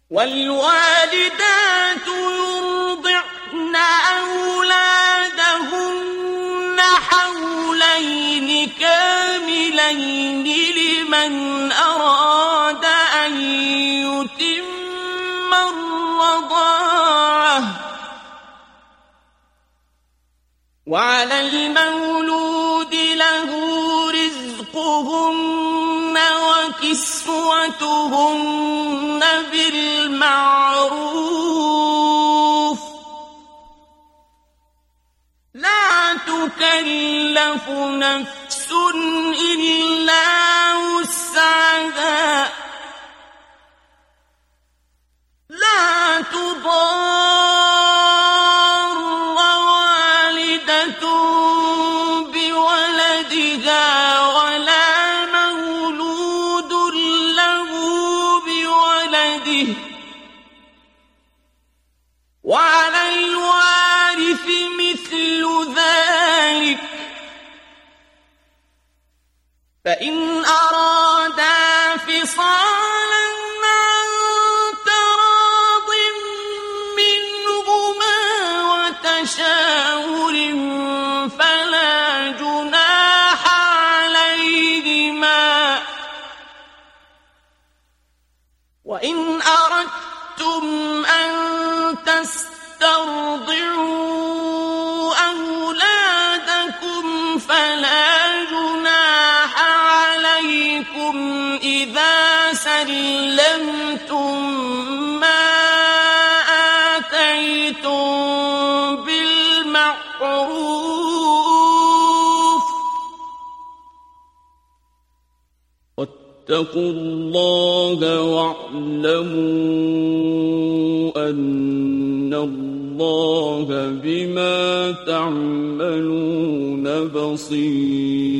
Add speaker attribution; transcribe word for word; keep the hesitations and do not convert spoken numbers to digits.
Speaker 1: والوالدات يرضعن أولادهن حولين كاملين لمن أراد أن يتم الرضاعة وعلى المولود له رزقهن وكسوتهن بالمعروف لا تكلف نفس إلا وسعها لا تضار والدة بولدها ولا مولود له بولده وعلى الوارث مثل ذلك فإن أرادا فصالا عن تراض منهما وتشاور فلا جناح عليهما وإن أردتم أن تسترضعوا أولادكم فلا جناح عليكم إذا سلمتم ما آتيتم بالمعروف واتقوا الله واعلموا أن الله بما تعملون بصير.